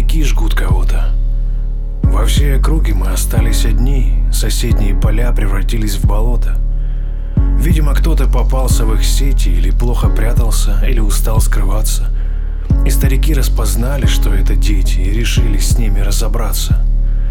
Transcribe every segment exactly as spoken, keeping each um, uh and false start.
старики жгут кого-то. Во всей округе мы остались одни, соседние поля превратились в болото. Видимо, кто-то попался в их сети, или плохо прятался, или устал скрываться. И старики распознали, что это дети, и решили с ними разобраться.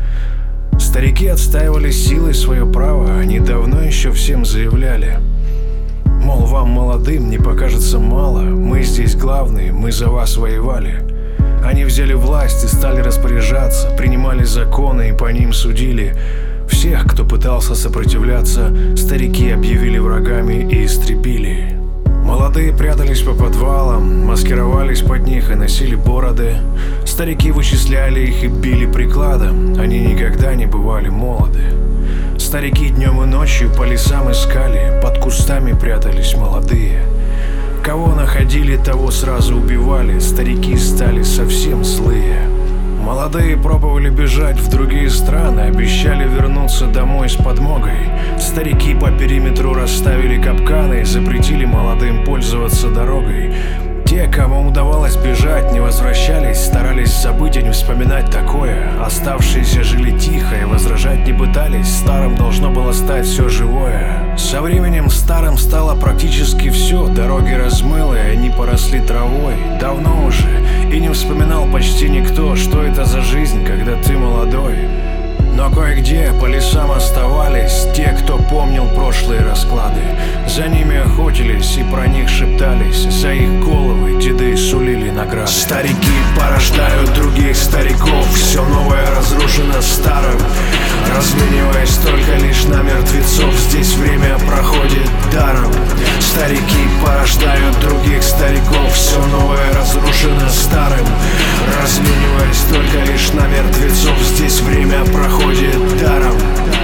Старики отстаивали силой свое право, они давно еще всем заявляли: мол, вам, молодым, не покажется мало, мы здесь главные, мы за вас воевали. Они взяли власть и стали распоряжаться, принимали законы и по ним судили. Всех, кто пытался сопротивляться, старики объявили врагами и истребили. Молодые прятались по подвалам, маскировались под них и носили бороды. Старики вычисляли их и били прикладом, они никогда не бывали молоды. Старики днем и ночью по лесам искали, под кустами прятались молодые. Кого находили, того сразу убивали, старики стали совсем злые. Молодые пробовали бежать в другие страны, обещали вернуться домой с подмогой. Старики по периметру расставили капканы, запретили молодым пользоваться дорогой. Те, кому удавалось бежать, не возвращались, старались забыть и не вспоминать такое. Оставшиеся жили тихо и возражать не пытались, старым должно было стать все живое. Со временем старым стало практически все, дороги размыло, и они поросли травой. Давно уже, и не вспоминал почти никто, что это за жизнь, когда ты молодой. Но кое-где по лесам оставались те, кто помнил прошлые расклады. За ними охотились и про них шептались, за их головы деды сулили награды. Старики порождают других стариков, все новое разрушено старым, размениваясь только лишь на мертвецов. Здесь время проходит даром. Старики порождают других стариков, все новое разрушено старым, размениваясь только лишь на мертвецов. Здесь время проходит даром.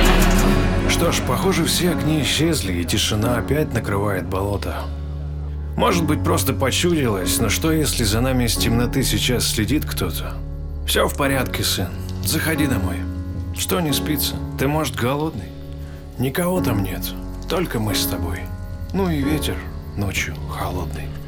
Что ж, похоже, все огни исчезли, и тишина опять накрывает болото. Может быть, просто почудилось, но что если за нами из темноты сейчас следит кто-то? Все в порядке, сын, заходи домой. Что не спится? Ты, может, голодный? Никого там нет, только мы с тобой. Ну и ветер ночью холодный.